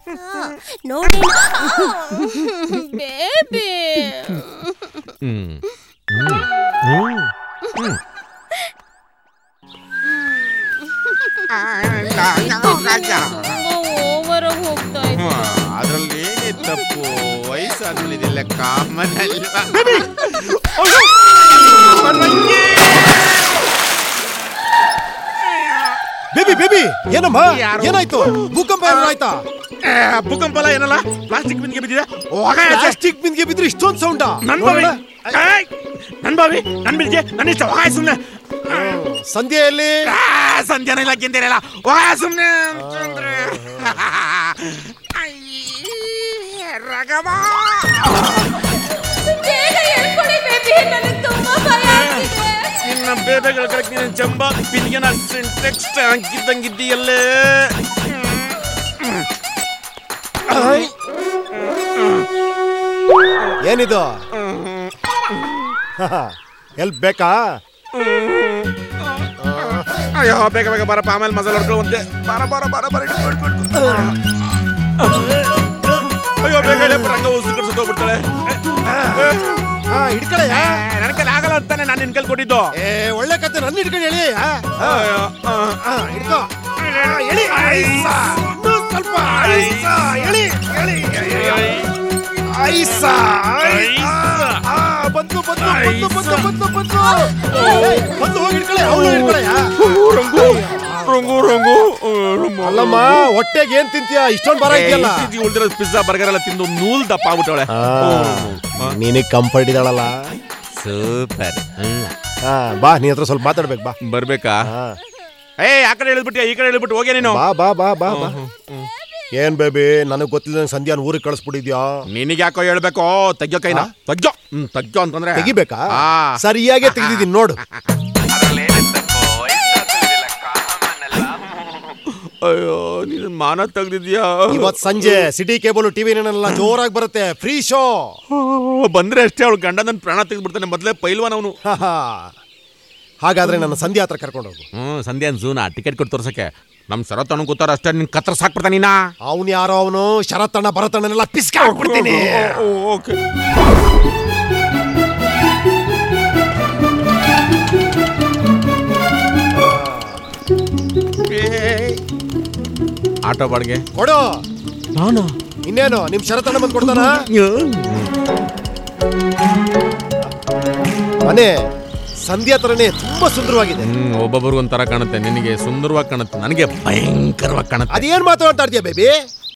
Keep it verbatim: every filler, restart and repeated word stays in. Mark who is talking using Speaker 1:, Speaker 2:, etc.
Speaker 1: ನೋಡಿ ಬೇಬಿ. ಓವರಾಗಿ ಹೋಗ್ತಾ ಇತ್ತು.
Speaker 2: ಅದ್ರಲ್ಲಿ ಏನೇ ತಪ್ಪು, ವಯಸ್ಸಾದ್ಮೇಲೆ ಇದೆಲ್ಲ ಕಾಮನ್ ಅಲ್ವಾ?
Speaker 3: ಬೇಬಿ ಬೇಬಿ ಏನಮ್ಮ, ಏನಾಯ್ತು? ಭೂಕಂಪ ಆಯ್ತಾ?
Speaker 2: ಭೂಕಂಪ ಅಲ್ಲ, ಏನಲ್ಲ, ಪ್ಲಾಸ್ಟಿಕ್ ಬಿಂದಿಗೆ ಬಿದ್ದಿದೆ.
Speaker 3: ಪ್ಲಾಸ್ಟಿಕ್ ಬಿಂದಿಗೆ ಬಿದ್ರೆ ಇಷ್ಟೊಂದು ಸೌಂಡ?
Speaker 2: ನನ್ ಬಾವಿ ನನ್ ಬಾವಿ ನನ್ ಬಿದ್ದಿಗೆ ನನ್ನ ಇಷ್ಟ. ಹೋಗ ಸುಮ್ನೆ.
Speaker 3: ಸಂಧ್ಯೆಯಲ್ಲಿ
Speaker 2: ಸಂಧ್ಯಾನ ಇಲ್ಲ ಗೆಂದೇನಲ್ಲ. ಹೋಗ ಸುಮ್ನೆ ಅಂತಂದ್ರೆ ರಗಮ. ನಿನ್ನ ಬೇಬೆಗಳ ಕಡೆಗೆ ನೀನು ಜಂಬ ಬಿಂದಿಗೆನ ಸಿಂಟೆಕ್ಸ್ ಹಾಕಿದ್ದಂಗಿದ್ದೀಯಲ್ಲೇ.
Speaker 3: ಏನಿದು? ಹೆಲ್ಪ್ ಬೇಕಾ?
Speaker 2: ಅಯ್ಯೋ ಬೇಗ ಬೇಗ ಬರಪ್ಪ, ಆಮೇಲೆ ಮಸಾಲೆ ಹೊಡ್ಕೊಳ್ಳೋ ಒಂದೇ. ಬರ ಬರ ಬರ ಬರ ಅಯ್ಯೋ ಬೇಗ ರಂಗ ಉಸು ಕಟ್ಸೋದು ಹೋಗ್ಬಿಡ್ತಾಳೆ.
Speaker 3: ಹಿಡ್ಕಳೆ.
Speaker 2: ನನ್ನ ಕೈಲಿ ಆಗಲ್ಲ ಅಂತಾನೆ ನಾನು ನಿನ್ ಕೈಲಿ ಕೊಟ್ಟಿದ್ದು.
Speaker 3: ಏ ಒಳ್ಳೆ ಕತೆ, ನನ್ನ ಹಿಡ್ಕೊಂಡು ಹೇಳಿ. ಹಿಡ್ಕೋ, ಸ್ವಲ್ಪ ಹೇಳಿ ಹೇಳಿ. ಐಸಾ ಬಂತು ಬಂತು ಬಂತು ಬಂತು ಬಂತು ಬಂತು ಬಂತು ಹೋಗಿ ಹಿಡ್ಕಳೆ. ಅವಳು ಹಿಡ್ಕಳೆ.
Speaker 2: ರಂಗು ರಂಗು
Speaker 3: ಅಲ್ಲಮ್ಮ, ಹೊಟ್ಟೆಗೆ ಏನ್ ತಿಂತೀಯ? ಇಷ್ಟೊಂದು ಬರ ಇದೆಯಲ್ಲ.
Speaker 2: ಉಳಿದಿರೋ ಪಿಜ್ಜಾ ಬರ್ಗರ್ ಎಲ್ಲ ತಿಂದು ನೂಲ್ ದಪ್ಪ ಆಗ್ಬಿಟ್ಟವಳೆ.
Speaker 3: ನೀನಿಗೆ ಕಂಫರ್ಟ್ ಇದ್ದಾಳಲ್ಲ,
Speaker 2: ಸೂಪರ್.
Speaker 3: ಬಾ, ನೀ ಹತ್ರ ಸ್ವಲ್ಪ ಮಾತಾಡ್ಬೇಕು. ಬಾ.
Speaker 2: ಬರ್ಬೇಕಾ? ಏ ಆ ಕಡೆ ಹೇಳಿದ್ಬಿಟ್ಟು ಈ ಕಡೆ ಹೇಳಿದ್ಬಿಟ್ಟು ಹೋಗೇ ನೀನು.
Speaker 3: ಬಾ ಬಾ ಬಾ ಬಾ ಬಾ. ಏನ್ ಬೇಬಿ, ನನಗ್ ಗೊತ್ತಿಲ್ಲ ಸಂಧ್ಯಾನ್ ಊರಿಗೆ ಕಳಿಸ್ಬಿಟ್ಟಿದ್ಯಾ?
Speaker 2: ನಿನಗೆ ಯಾಕೋ ಹೇಳ್ಬೇಕು? ತೆಗ್ಯೋ ಕೈನ ತೆಗ್ಯೋ. ಹ್ಮ್ ತೆಗ್ಯೋ ಅಂತಂದ್ರೆ
Speaker 3: ತೆಗಿಬೇಕಾ? ಸರಿಯಾಗೆ ತೆಗ್ದಿದ್ದೀನಿ ನೋಡು.
Speaker 2: ಅಯ್ಯೋ ನೀನ್ ಮಾನ ತೆಗ್ದಿದ್ಯಾ?
Speaker 3: ಇವತ್ ಸಂಜೆ ಸಿಟಿ ಕೇಬಲ್ ಟಿವಿ ನೆಲ್ಲ ಜೋರಾಗಿ ಬರುತ್ತೆ, ಫ್ರೀ ಶೋ.
Speaker 2: ಬಂದ್ರೆ ಅಷ್ಟೇ ಅವಳು ಗಂಡ ನನ್ನ ಪ್ರಾಣ ತೆಗೆದ್ಬಿಡ್ತಾನೆ. ಮೊದಲೇ ಪೈಲ್ವಾನ್ ಅವನು.
Speaker 3: ಹಾಗಾದ್ರೆ ನನ್ನ ಸಂಧ್ಯಾ ಹತ್ರ ಕರ್ಕೊಂಡು ಹೋಗು.
Speaker 2: ಹ್ಮ್ ಸಂಧ್ಯಾನ್ ಝೂನಾ ಟಿಕೆಟ್ ಕೊಟ್ಟು ತೋರ್ಸಕ್ಕೆ. ನಮ್ ಶರತ್ತಣ್ಣ ಗೊತ್ತಾರ ಅಷ್ಟೇ, ನಿನ್ ಕತ್ರ ಸಾಕ್ಬಿಡ್ತಾನ. ನೀನಾ
Speaker 3: ಅವನು ಯಾರೋ, ಅವನು ಶರತ್ತಣ್ಣ ಭರತಣ್ಣನೆಲ್ಲ ಪಿಸ್ಕ ಹಾಕ್ಬಿಡ್ತೀನಿ.
Speaker 2: ಆಟೋ ಬಾಡಿಗೆ
Speaker 3: ಕೊಡು.
Speaker 2: ನಾನು
Speaker 3: ಇನ್ನೇನು ನಿಮ್ ಶರತ್ತಣ್ಣ ಬಂದ್ ಕೊಡ್ತಾನ? ಮನೆ ಸಂಧ್ಯಾ ತರನೇ ತುಂಬಾ ಸುಂದರವಾಗಿದೆ.
Speaker 2: ಒಬ್ಬೊಬ್ಬರಿಗೊಂಥರ ಕಾಣುತ್ತೆ. ನಿನಗೆ ಸುಂದರವಾಗಿ ಕಾಣುತ್ತೆ, ನನಗೆ ಭಯಂಕರವಾಗಿ ಕಾಣುತ್ತೆ.
Speaker 3: ಅದೇನ್ ಮಾತಾಡ್ತಾ ಇರ್ತೀಯ ಬೇಬಿ?